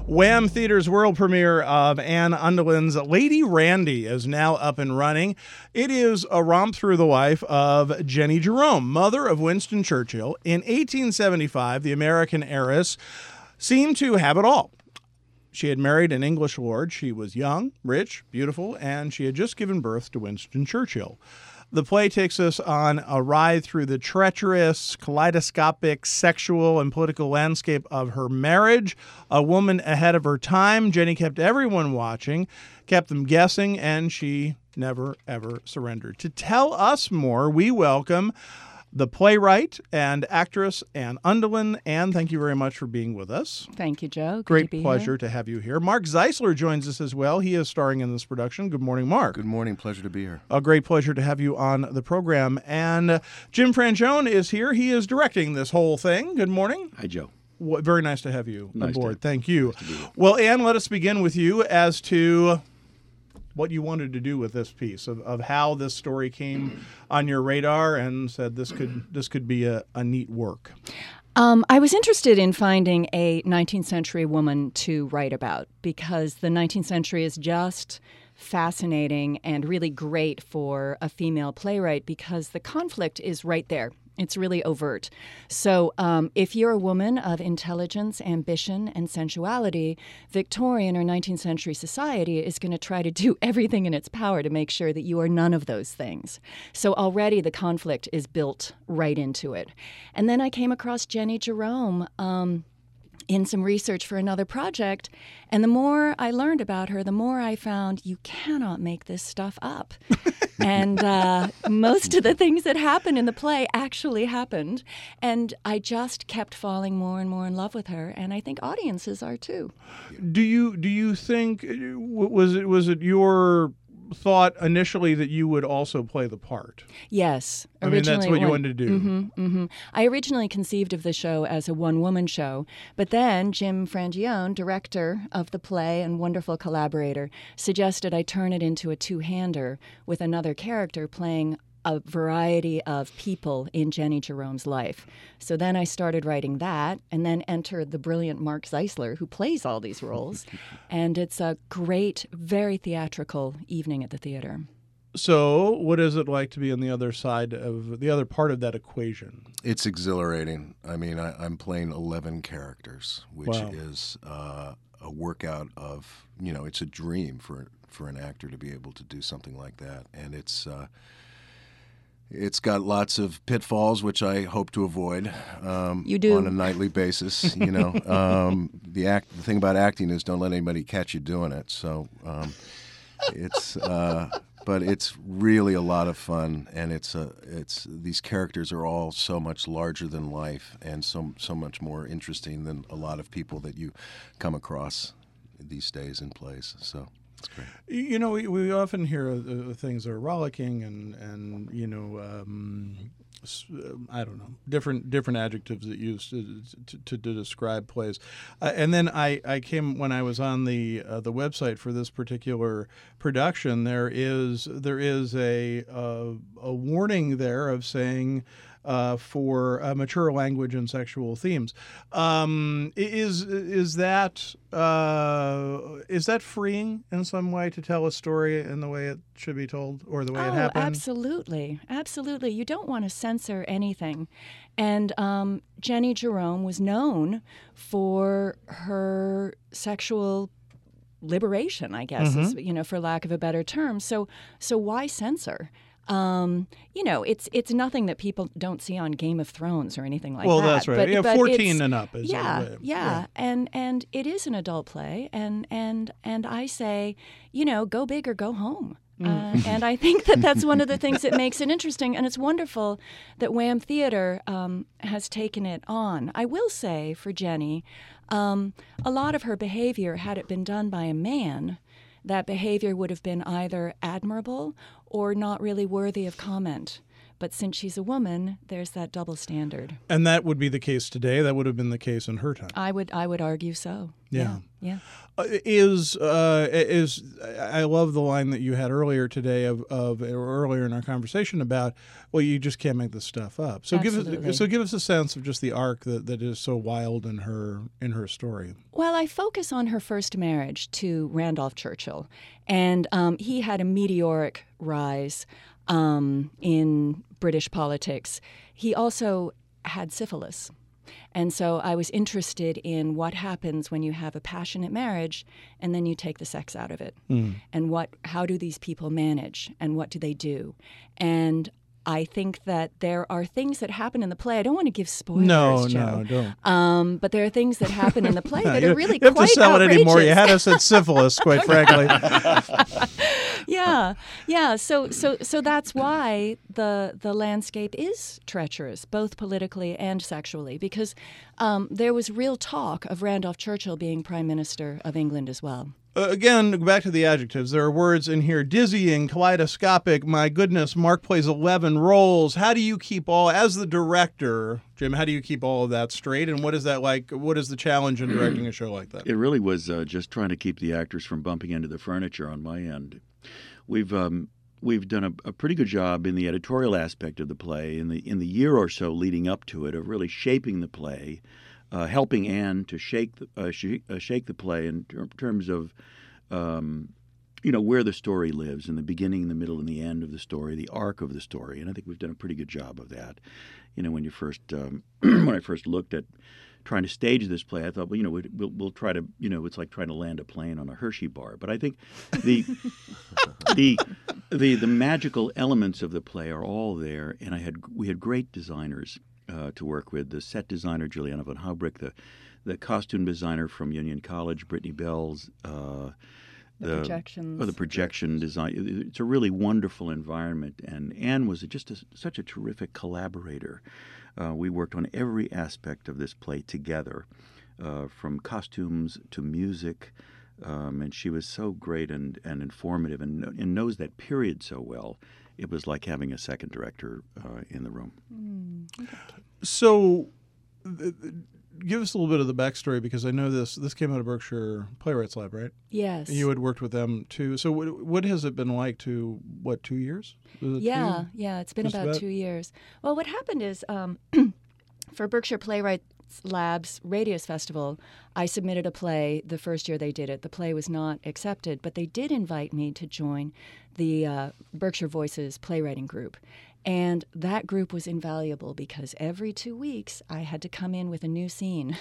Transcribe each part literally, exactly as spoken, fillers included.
Wham! Theater's world premiere of Anne Undelen's Lady Randy is now up and running. It is a romp through the life of Jenny Jerome, mother of Winston Churchill. In eighteen seventy-five, the American heiress seemed to have it all. She had married an English lord. She was young, rich, beautiful, and she had just given birth to Winston Churchill. The play takes us on a ride through the treacherous, kaleidoscopic, sexual, and political landscape of her marriage. A woman ahead of her time, Jenny kept everyone watching, kept them guessing, and she never, ever surrendered. To tell us more, we welcome the playwright and actress Anne Undelen. Anne, thank you very much for being with us. Thank you, Joe. Good Great to be pleasure here. to have you here. Mark Zeisler joins us as well. He is starring in this production. Good morning, Mark. Good morning. Pleasure to be here. A great pleasure to have you on the program. And uh, Jim Frangione is here. He is directing this whole thing. Good morning. Hi, Joe. Well, very nice to have you Nice aboard. to- Thank you. nice to be here. Well, Anne, let us begin with you as to what you wanted to do with this piece, of, of how this story came on your radar and said this could this could be a, a neat work. Um, I was interested in finding a nineteenth century woman to write about because the nineteenth century is just fascinating and really great for a female playwright because the conflict is right there. It's really overt. So um, if you're a woman of intelligence, ambition, and sensuality, Victorian or nineteenth century society is going to try to do everything in its power to make sure that you are none of those things. So already the conflict is built right into it. And then I came across Jenny Jerome um, in some research for another project. And the more I learned about her, the more I found you cannot make this stuff up. And uh, most of the things that happen in the play actually happened. And I just kept falling more and more in love with her. And I think audiences are too. Do you do you think was it was it your thought initially that you would also play the part? Yes. I mean, that's what you when- wanted to do. Mm-hmm, mm-hmm. I originally conceived of the show as a one-woman show, but then Jim Frangione, director of the play and wonderful collaborator, suggested I turn it into a two-hander with another character playing a variety of people in Jenny Jerome's life. So then I started writing that and then entered the brilliant Mark Zeisler, who plays all these roles. And it's a great, very theatrical evening at the theater. So, what is it like to be on the other side of the other part of that equation? It's exhilarating. I mean, I, I'm playing eleven characters, which Wow. is uh, a workout of, you know, it's a dream for for an actor to be able to do something like that. And it's uh, it's got lots of pitfalls, which I hope to avoid um, You do. on a nightly basis. You know, um, the act. The thing about acting is don't let anybody catch you doing it. So um, it's. Uh, But it's really a lot of fun, and it's a it's these characters are all so much larger than life, and so so much more interesting than a lot of people that you come across these days in plays. So it's great. You know, we, we often hear uh, things are rollicking and and you know, um, s- uh, I don't know, different different adjectives that used to, to, to, to describe plays. Uh, and then I, I came when I was on the uh, the website for this particular production. There is there is a uh, a warning there of saying. Uh, for uh, mature language and sexual themes, um, is is that uh, is that freeing in some way to tell a story in the way it should be told or the way oh, it happened? absolutely. Absolutely. You don't want to censor anything. And um, Jenny Jerome was known for her sexual liberation, I guess, is, you know, for lack of a better term. So, so why censor? Um, you know, it's it's nothing that people don't see on Game of Thrones or anything like well, that. that's right. But, yeah, but fourteen it's- and up is yeah, a way. yeah, and and it is an adult play, and and and I say, you know, go big or go home. Uh, and I think that that's one of the things that makes it interesting, and it's wonderful that Wham! Theater um, has taken it on. I will say for Jenny, um, a lot of her behavior, had it been done by a man, that behavior would have been either admirable or not really worthy of comment. But since she's a woman, there's that double standard. And that would be the case today. That would have been the case in her time. I would I would argue so. Yeah. Yeah. Uh, is uh, is I love the line that you had earlier today of, of or earlier in our conversation about, well, you just can't make this stuff up. So Absolutely. give us so give us a sense of just the arc that, that is so wild in her in her story. Well, I focus on her first marriage to Randolph Churchill, and um, he had a meteoric rise um, in British politics. He also had syphilis. And so I was interested in what happens when you have a passionate marriage and then you take the sex out of it. Mm. And what, how do these people manage and what do they do? And I think that there are things that happen in the play. I don't want to give spoilers, no, Joe. No, don't. Um, but there are things that happen in the play that you, are really you have quite to sell outrageous. it anymore. You had us at syphilis, quite frankly. yeah, yeah. So, so, so that's why the the landscape is treacherous, both politically and sexually, because um, there was real talk of Randolph Churchill being Prime Minister of England as well. Uh, again, back to the adjectives. There are words in here: dizzying, kaleidoscopic. My goodness, Mark plays eleven roles. How do you keep all, as the director, Jim? How do you keep all of that straight? And what is that like? What is the challenge in directing a show like that? It really was uh, just trying to keep the actors from bumping into the furniture on my end. We've um, we've done a, a pretty good job in the editorial aspect of the play in the in the year or so leading up to it of really shaping the play. Uh, helping Anne to shake the, uh, sh- uh, shake the play in ter- terms of, um, you know, where the story lives in the beginning, the middle, and the end of the story, the arc of the story. And I think we've done a pretty good job of that. You know, when you first, um, when I first looked at trying to stage this play, I thought, well, you know, we'll, we'll try to, you know, it's like trying to land a plane on a Hershey bar. But I think the the the the magical elements of the play are all there, and I had we had great designers. Uh, to work with, the set designer Juliana von Haubrich, the the costume designer from Union College, Brittany Bells, uh, the, the projections, oh, the projection design. It's a really wonderful environment, and Anne was just a, such a terrific collaborator. Uh, we worked on every aspect of this play together, uh, from costumes to music, um, and she was so great and, and informative, and, and knows that period so well. It was like having a second director uh, in the room. Mm, okay. So, th- th- give us a little bit of the backstory, because I know this this came out of Berkshire Playwrights Lab, right? Yes. You had worked with them too. So, what, what has it been like to what two years? Was it yeah, two? yeah. It's been Just about, about two years. Well, what happened is um, for Berkshire Playwrights Lab's Radius Festival, I submitted a play the first year they did it. The play was not accepted, but they did invite me to join the uh, Berkshire Voices playwriting group. And that group was invaluable because every two weeks I had to come in with a new scene.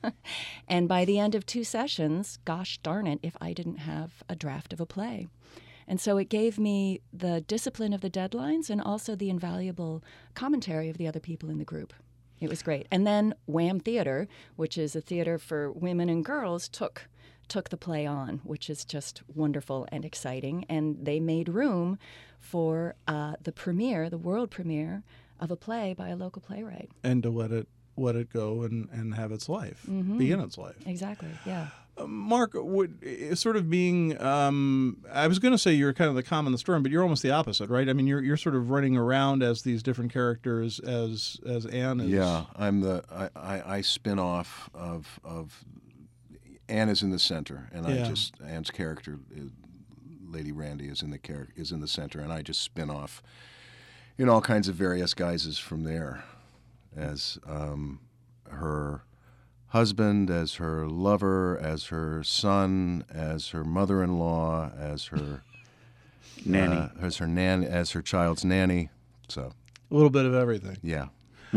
And by the end of two sessions, gosh darn it, if I didn't have a draft of a play. And so it gave me the discipline of the deadlines and also the invaluable commentary of the other people in the group. It was great. And then Wham Theater, which is a theater for women and girls, took took the play on, which is just wonderful and exciting. And they made room for uh, the premiere, the world premiere of a play by a local playwright. And to let it let it go and, and have its life, Mm-hmm. begin its life. Exactly, yeah. Uh, Mark, would, sort of being, um, I was going to say you're kind of the calm in the storm, but you're almost the opposite, right? I mean, you're you're sort of running around as these different characters, as as Anne is. Yeah, I'm the I, I, I spin off of of Anne is in the center, and Yeah. I just Anne's character, is, Lady Randy, is in the char- is in the center, and I just spin off in all kinds of various guises from there, as um, her husband, as her lover, as her son, as her mother-in-law, as her Nanny. uh, as her nan, as her child's nanny. So A little bit of everything. yeah.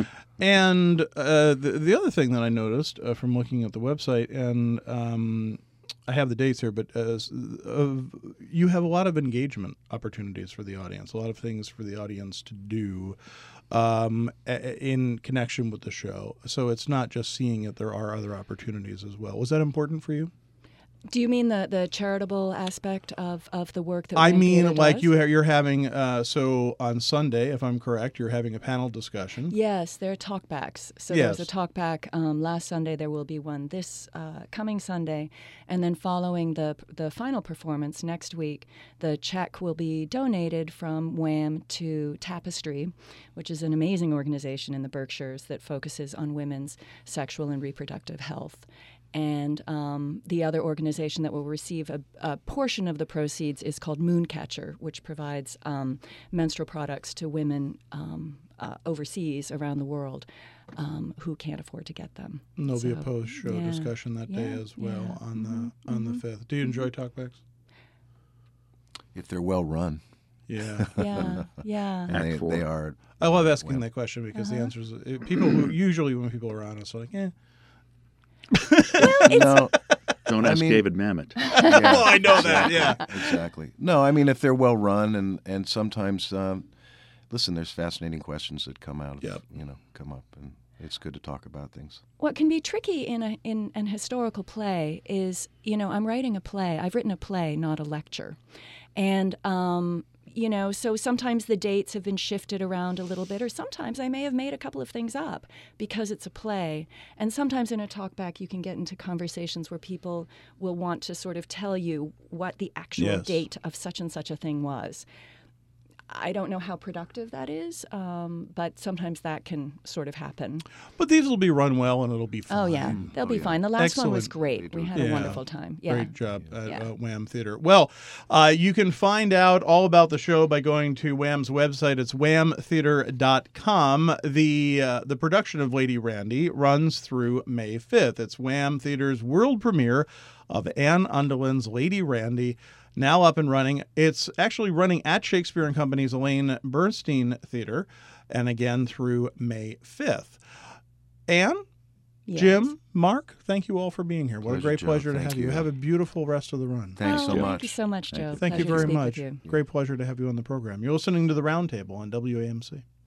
And uh, the, the other thing that I noticed uh, from looking at the website, and um, I have the dates here, but as, uh, you have a lot of engagement opportunities for the audience, a lot of things for the audience to do um, a- in connection with the show. So it's not just seeing it, there are other opportunities as well. Was that important for you? Do you mean the, the charitable aspect of, of the work that I Wham mean, Theater like does? you ha- you're having uh, so on Sunday, if I'm correct, you're having a panel discussion. Yes, there are talkbacks. So there was Yes. a talkback um, last Sunday. There will be one this uh, coming Sunday, and then following the the final performance next week, the check will be donated from Wham to Tapestry, which is an amazing organization in the Berkshires that focuses on women's sexual and reproductive health. And um, the other organization that will receive a, a portion of the proceeds is called Mooncatcher, which provides um, menstrual products to women um, uh, overseas around the world um, who can't afford to get them. And there'll be a So, post-show yeah, discussion that day yeah, as well yeah. on Mhm, the on the fifth. Do you enjoy talkbacks? If they're well run, Yeah. Yeah, yeah. and Act they, four. they are. I love asking well, that question because Uh-huh. the answer is uh, people who usually when people are honest are like, eh. No, Don't I ask mean- David Mamet. yeah, Oh, I know that. Yeah. exactly. No, I mean if they're well run, and and sometimes, um, listen, there's fascinating questions that come out. Of, Yep. You know, come up, and it's good to talk about things. What can be tricky in a in an historical play is, you know, I'm writing a play. I've written a play, not a lecture, and um, you know, so sometimes the dates have been shifted around a little bit, or sometimes I may have made a couple of things up because it's a play. And sometimes in a talkback, you can get into conversations where people will want to sort of tell you what the actual Yes. date of such and such a thing was. I don't know how productive that is, um, but sometimes that can sort of happen. But these will be run well and it'll be fun. Oh, yeah. They'll Oh, be yeah. fine. The last one was Excellent. great. We had Yeah. a wonderful time. Yeah. Great job at Yeah. uh, Wham Theater. Well, uh, you can find out all about the show by going to Wham's website. It's wham theater dot com. The uh, the production of Lady Randy runs through May fifth. It's Wham Theater's world premiere of Anne Undeland's Lady Randy, now up and running. It's actually running at Shakespeare and Company's Elaine Bernstein Theater, and again through May fifth. Anne? Yes. Jim, Mark, thank you all for being here. What a Pleasure, great Joe. pleasure to Thank have you. you. Have a beautiful rest of the run. Thanks Oh, so Thank much. you so much, Joe. Thank you Pleasure to very speak much. with you. Great pleasure to have you on the program. You're listening to The Roundtable on W A M C.